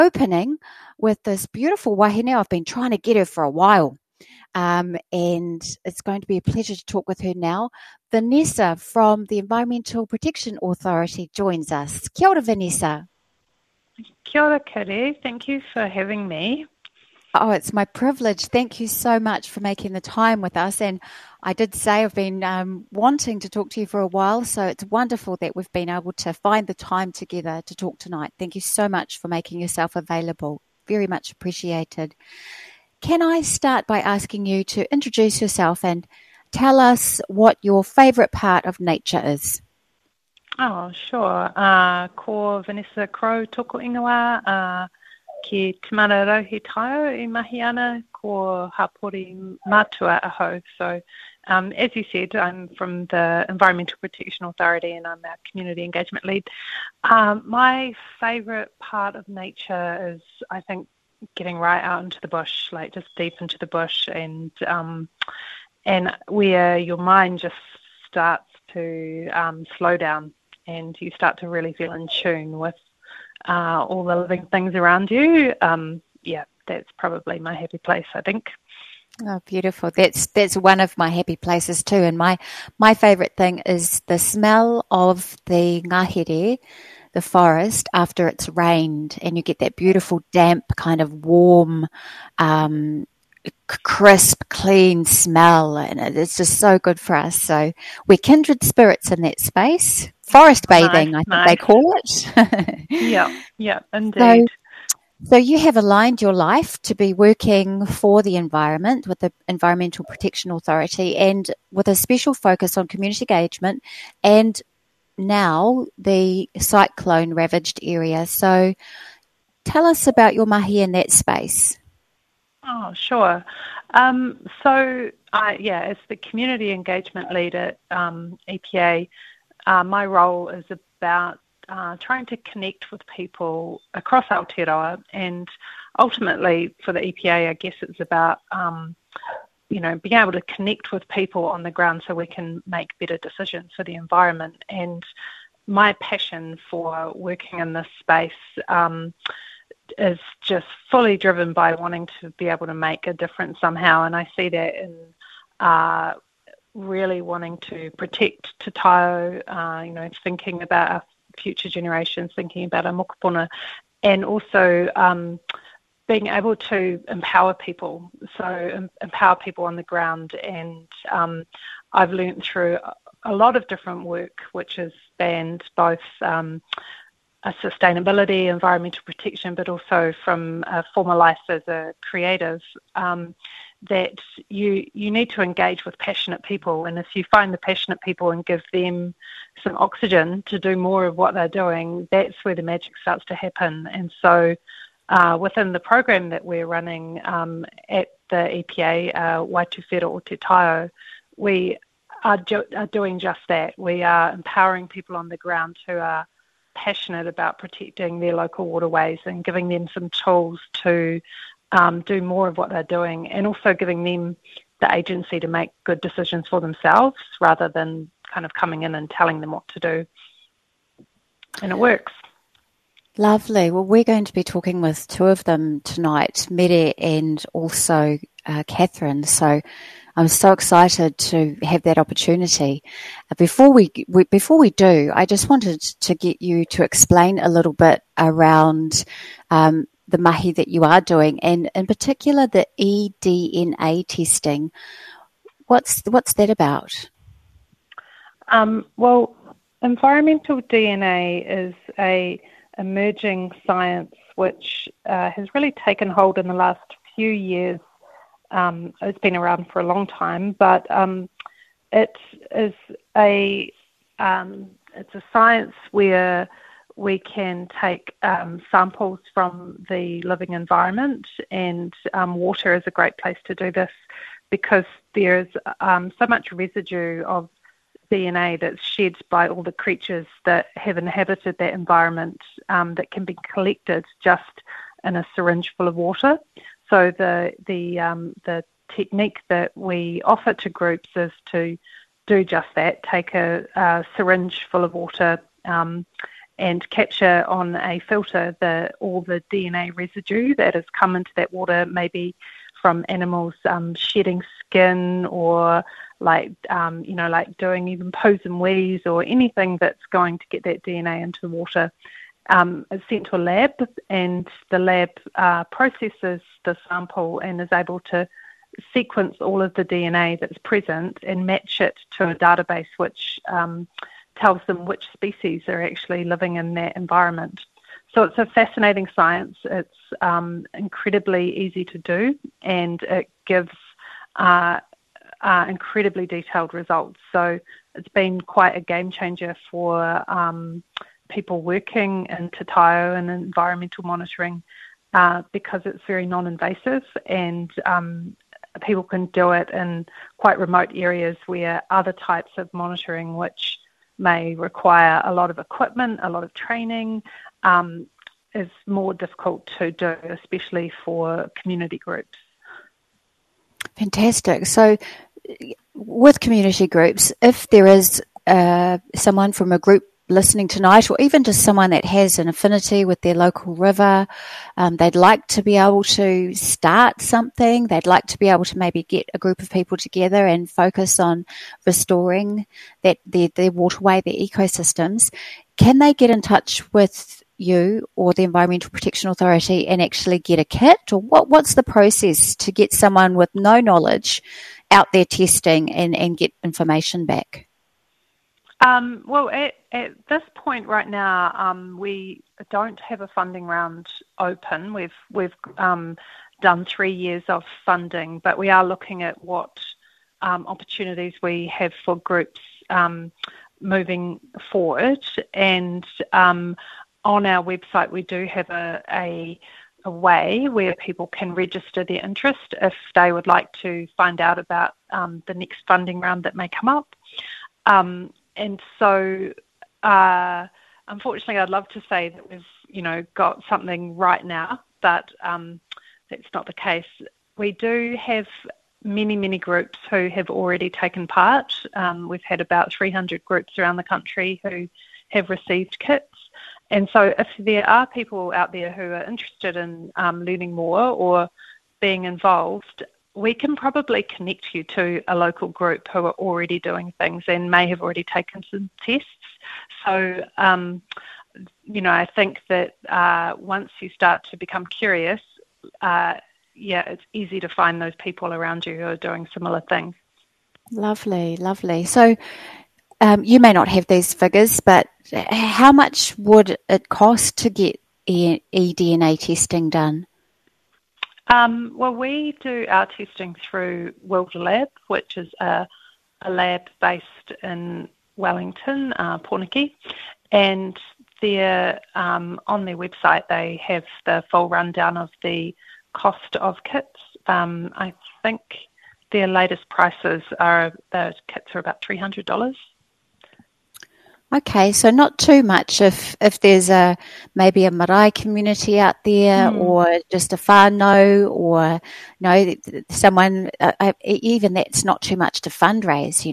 opening with this beautiful wahine. I've been trying to get her for a while. And it's going to be a pleasure to talk with her now. Vanessa from the Environmental Protection Authority joins us. Kia ora, Vanessa. Kia ora, Kiri. Thank you for having me. Oh, it's my privilege. Thank you so much for making the time with us. And I did say I've been wanting to talk to you for a while, so it's wonderful that we've been able to find the time together to talk tonight. Thank you so much for making yourself available. Very much appreciated. Can I start by asking you to introduce yourself and tell us what your favourite part of nature is? Oh, sure. Ko Vanessa Crow toko ingoa, ki Timana Rauhi Taio I mahi ana, ko Hapori Matua aho. So, as you said, I'm from the Environmental Protection Authority and I'm our community engagement lead. My favourite part of nature is, I think, getting right out into the bush, like just deep into the bush, and where your mind just starts to slow down, and you start to really feel in tune with all the living things around you. That's probably my happy place, I think. Oh, beautiful. That's one of my happy places too. And my favourite thing is the smell of the ngahere, the forest, after it's rained, and you get that beautiful, damp, kind of warm, crisp, clean smell, and it's just so good for us. So we're kindred spirits in that space. Forest bathing, I think they call it. Yeah, indeed. So you have aligned your life to be working for the environment with the Environmental Protection Authority, and with a special focus on community engagement and now the cyclone ravaged area. So tell us about your mahi in that space. Oh, sure. As the community engagement lead at EPA, my role is about trying to connect with people across Aotearoa, and ultimately for the EPA, I guess it's about being able to connect with people on the ground so we can make better decisions for the environment. And my passion for working in this space is just fully driven by wanting to be able to make a difference somehow. And I see that in really wanting to protect Te Taio, thinking about our future generations, thinking about our mokopuna, and also being able to empower people, so empower people on the ground. And I've learnt through a lot of different work, which has spanned both sustainability, environmental protection, but also from a former life as a creative, that you need to engage with passionate people. And if you find the passionate people and give them some oxygen to do more of what they're doing, that's where the magic starts to happen. And so within the program that we're running at the EPA, Waituwhera o Te Taio, we are doing just that. We are empowering people on the ground who are passionate about protecting their local waterways and giving them some tools to do more of what they're doing, and also giving them the agency to make good decisions for themselves rather than kind of coming in and telling them what to do. And it works. Lovely. Well, we're going to be talking with two of them tonight, Mere and also Catherine. So I'm so excited to have that opportunity. Before we do, I just wanted to get you to explain a little bit around the mahi that you are doing, and in particular the eDNA testing. What's that about? Well, environmental DNA is a emerging science which has really taken hold in the last few years. It's been around for a long time, but it is a science where we can take samples from the living environment, and water is a great place to do this because there's so much residue of DNA that's shed by all the creatures that have inhabited that environment that can be collected just in a syringe full of water. So the technique that we offer to groups is to do just that, take a syringe full of water and capture on a filter all the DNA residue that has come into that water, maybe from animals shedding skin, or like doing even pose and wheeze, or anything that's going to get that DNA into the water. Is sent to a lab, and the lab processes the sample and is able to sequence all of the DNA that's present and match it to a database which tells them which species are actually living in that environment. So it's a fascinating science. It's incredibly easy to do, and it gives incredibly detailed results. So it's been quite a game changer for people working in Te Tao and environmental monitoring, because it's very non-invasive, and people can do it in quite remote areas where other types of monitoring, which may require a lot of equipment, a lot of training, is more difficult to do, especially for community groups. Fantastic. So with community groups, if there is someone from a group listening tonight, or even just someone that has an affinity with their local river, they'd like to be able to start something, they'd like to be able to maybe get a group of people together and focus on restoring their waterway, their ecosystems, can they get in touch with you or the Environmental Protection Authority and actually get a kit? Or what's the process to get someone with no knowledge out there testing and get information back? Well, at this point right now, we don't have a funding round open. We've done 3 years of funding, but we are looking at what opportunities we have for groups moving forward. And on our website, we do have a way where people can register their interest if they would like to find out about the next funding round that may come up. And so, unfortunately, I'd love to say that we've, got something right now, but that's not the case. We do have many, many groups who have already taken part. We've had about 300 groups around the country who have received kits. And so if there are people out there who are interested in learning more or being involved, we can probably connect you to a local group who are already doing things and may have already taken some tests. So, I think that once you start to become curious, it's easy to find those people around you who are doing similar things. Lovely, lovely. So you may not have these figures, but how much would it cost to get eDNA testing done? Well, we do our testing through WildLab, which is a lab based in Wellington, Pornicky, and on their website they have the full rundown of the cost of kits. I think their latest prices those kits are about $300. Okay, so not too much if there's maybe a marae community out there, or just a whānau, or someone even that's not too much to fundraise.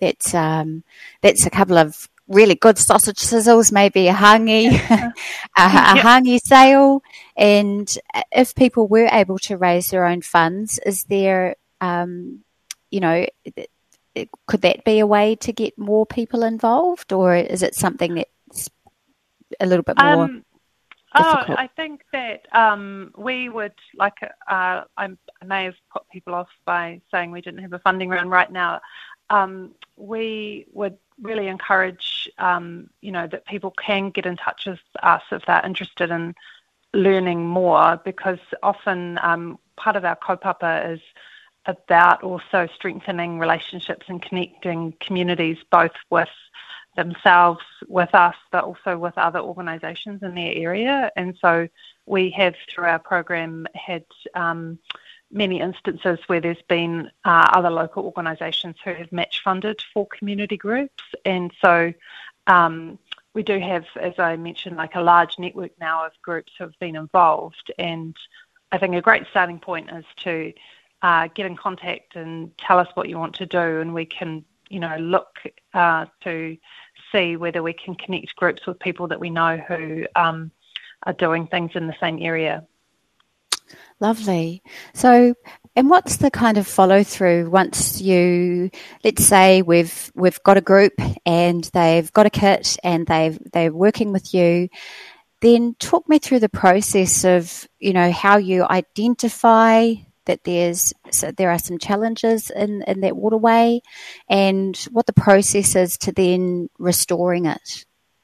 That's a couple of really good sausage sizzles, maybe a hangi, hangi sale, and if people were able to raise their own funds, is there could that be a way to get more people involved, or is it something that's a little bit more difficult? I think that we would I may have put people off by saying we didn't have a funding round right now. We would really encourage, that people can get in touch with us if they're interested in learning more, because often part of our kaupapa is about also strengthening relationships and connecting communities, both with themselves, with us, but also with other organisations in their area. And so we have, through our program, had many instances where there's been other local organisations who have match funded for community groups. And so we do have, as I mentioned, a large network now of groups who have been involved. And I think a great starting point is to get in contact and tell us what you want to do, and we can, look to see whether we can connect groups with people that we know who are doing things in the same area. Lovely. So, and what's the kind of follow through once let's say we've got a group and they've got a kit and they're working with you. Then talk me through the process of, how you identify that there are some challenges in that waterway, and what the process is to then restoring it.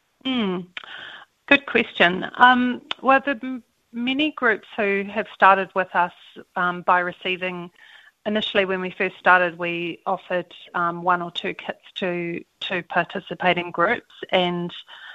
Good question. Well, the many groups who have started with us by receiving, initially when we first started, we offered 1 or 2 kits to participating groups, and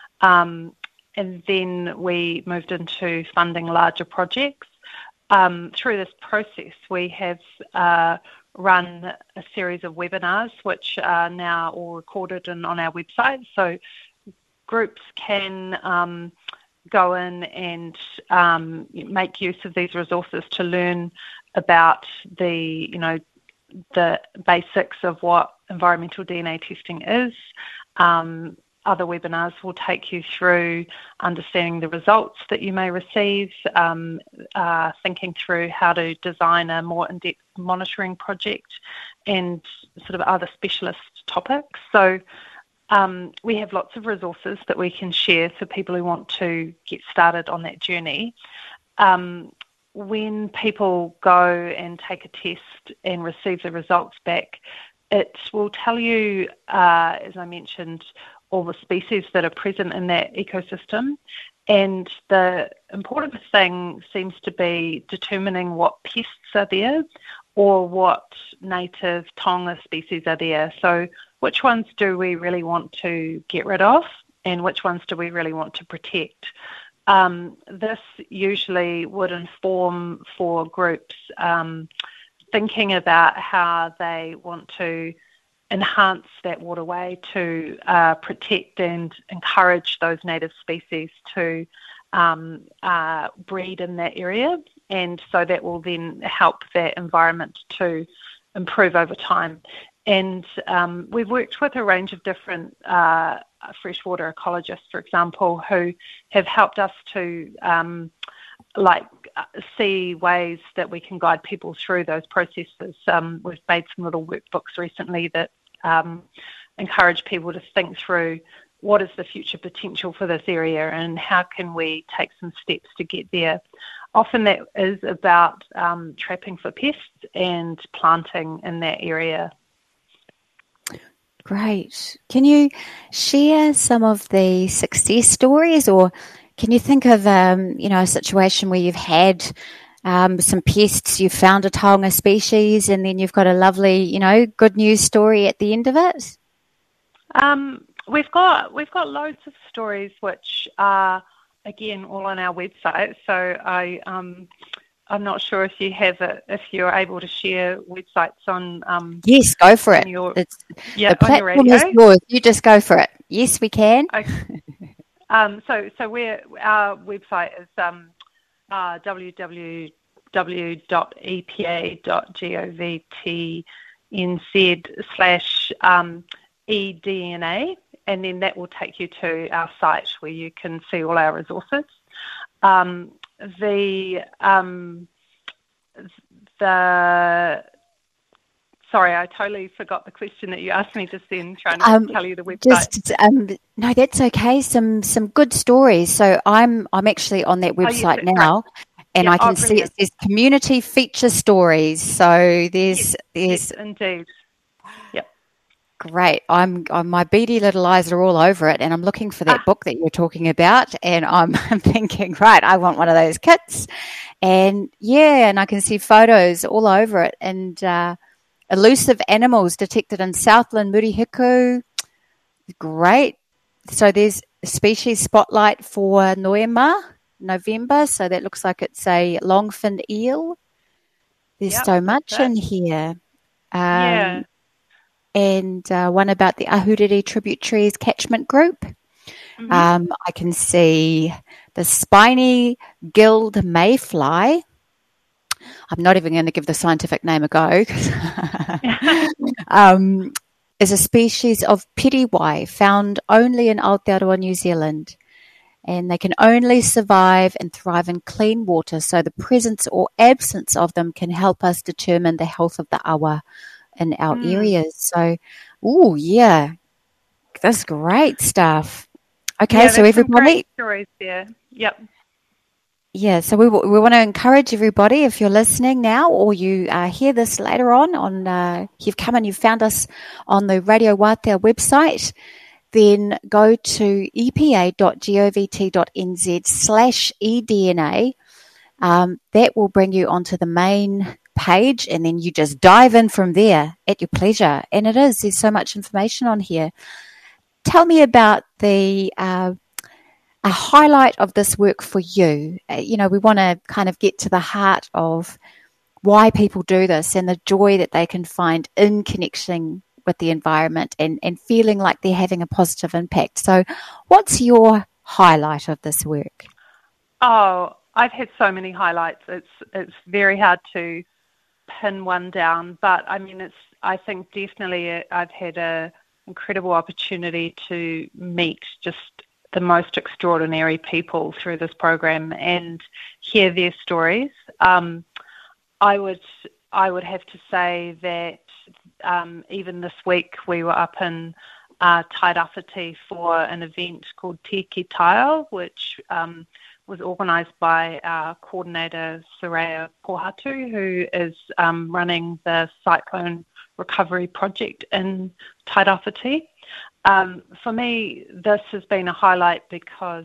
then we moved into funding larger projects. Through this process, we have run a series of webinars, which are now all recorded and on our website. So groups can go in and make use of these resources to learn about the basics of what environmental DNA testing is. Other webinars will take you through understanding the results that you may receive, thinking through how to design a more in-depth monitoring project, and sort of other specialist topics. So we have lots of resources that we can share for people who want to get started on that journey. When people go and take a test and receive the results back, it will tell you, as I mentioned, all the species that are present in that ecosystem. And the important thing seems to be determining what pests are there or what native taonga species are there. So which ones do we really want to get rid of and which ones do we really want to protect? This usually would inform for groups thinking about how they want to enhance that waterway to protect and encourage those native species to breed in that area. And so that will then help that environment to improve over time. And we've worked with a range of different freshwater ecologists, for example, who have helped us to see ways that we can guide people through those processes. We've made some little workbooks recently that encourage people to think through what is the future potential for this area and how can we take some steps to get there. Often that is about trapping for pests and planting in that area. Great. Can you share some of the success stories, or can you think of a situation where you've had some pests, you've found a taonga species, and then you've got a lovely, good news story at the end of it? We've got loads of stories which are, again, all on our website. So I'm not sure if if you're able to share websites on. Yes, go for it. The platform is yours. You just go for it. Yes, we can. Okay. So our website is www.epa.govtnz/eDNA, and then that will take you to our site where you can see all our resources. Sorry, I totally forgot the question that you asked me just then, trying to tell you the website. No, that's okay. Some good stories. So I'm actually on that website now. Right. And I can see it says community feature stories. So there's yes, indeed. Yep. Great. My beady little eyes are all over it, and I'm looking for that book that you're talking about, and I'm thinking, right, I want one of those kits. And and I can see photos all over it, and elusive animals detected in Southland Murihiku. Great. So there's a species spotlight for November, so that looks like it's a longfin eel. There's so much in here. And one about the Ahuriri Tributaries Catchment Group. Mm-hmm. I can see the spiny gilled mayfly. I'm not even going to give the scientific name a go. is a species of piriwai found only in Aotearoa, New Zealand. And they can only survive and thrive in clean water, so the presence or absence of them can help us determine the health of the awa in our areas. So, yeah, that's great stuff. Okay, yeah, so everybody, some great stories there. Yep. Yeah, so we want to encourage everybody, if you're listening now or you hear this later on you've come and you've found us on the Radio Wātea website, then go to epa.govt.nz/eDNA. That will bring you onto the main page, and then you just dive in from there at your pleasure. And there's so much information on here. Tell me about a highlight of this work for you. We want to kind of get to the heart of why people do this and the joy that they can find in connecting with the environment and feeling like they're having a positive impact. So what's your highlight of this work? Oh, I've had so many highlights. It's very hard to pin one down, but I think definitely I've had an incredible opportunity to meet just the most extraordinary people through this program and hear their stories. I would have to say that even this week we were up in Tairāwhiti for an event called Tiki Tile, which was organised by our coordinator Soraya Pohatu, who is running the Cyclone Recovery Project in Tairāwhiti. For me, this has been a highlight because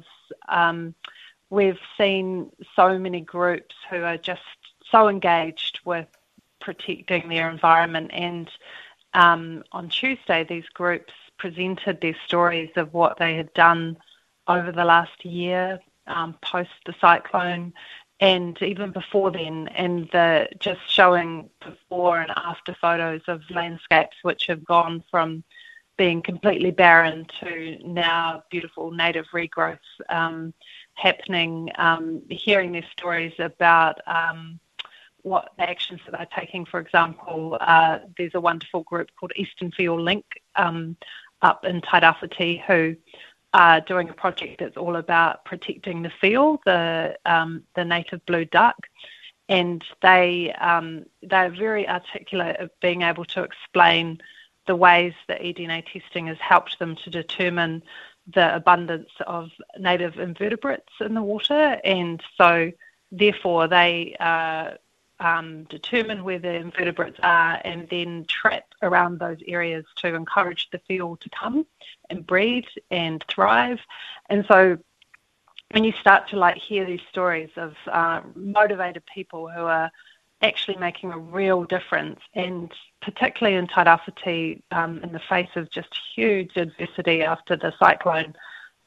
we've seen so many groups who are just so engaged with protecting their environment. And on Tuesday, these groups presented their stories of what they had done over the last year, post the cyclone, and even before then, and just showing before and after photos of landscapes which have gone from being completely barren to now beautiful native regrowth happening, hearing their stories about what the actions that they're taking. For example, there's a wonderful group called Eastern Field Link up in Tairāwhiti who are doing a project that's all about protecting the field, the native blue duck. And they're very articulate of being able to explain the ways that eDNA testing has helped them to determine the abundance of native invertebrates in the water. And so, therefore, they determine where the invertebrates are and then trap around those areas to encourage the field to come and breed and thrive. And so, when you start to hear these stories of motivated people who are actually making a real difference, and particularly in Tairāwhiti, in the face of just huge adversity after the cyclone,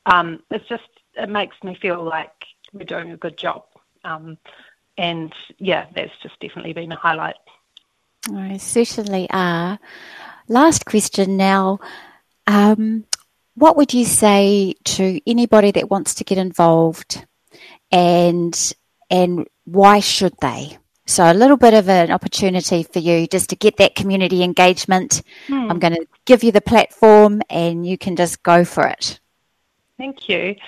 it makes me feel like we're doing a good job. And yeah, that's just definitely been a highlight. I certainly are. Last question now. What would you say to anybody that wants to get involved, and why should they? So a little bit of an opportunity for you just to get that community engagement. I'm going to give you the platform and you can just go for it. Thank you.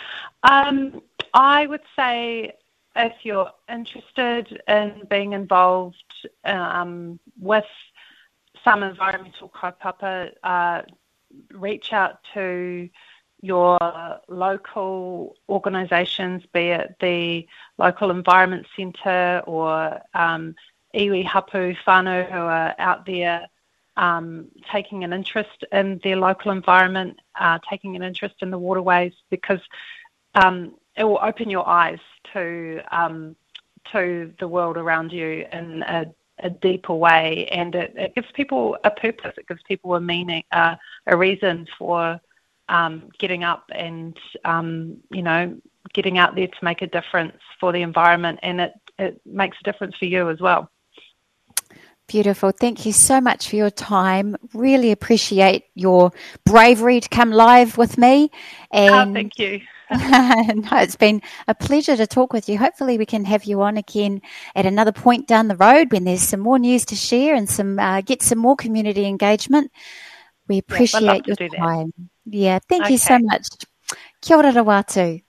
I would say if you're interested in being involved with some environmental kaupapa, reach out to your local organisations, be it the local environment centre or iwi hapu whānau who are out there taking an interest in their local environment, taking an interest in the waterways, because it will open your eyes to the world around you in a deeper way, and it gives people a purpose. It gives people a meaning, a reason for getting up and getting out there to make a difference for the environment, and it makes a difference for you as well. Beautiful. Thank you so much for your time. Really appreciate your bravery to come live with me. And thank you. No, it's been a pleasure to talk with you. Hopefully we can have you on again at another point down the road when there's some more news to share and get some more community engagement. We I'd love appreciate to your do that. time. Yeah, thank you so Okay. much. Kia ora rawatu.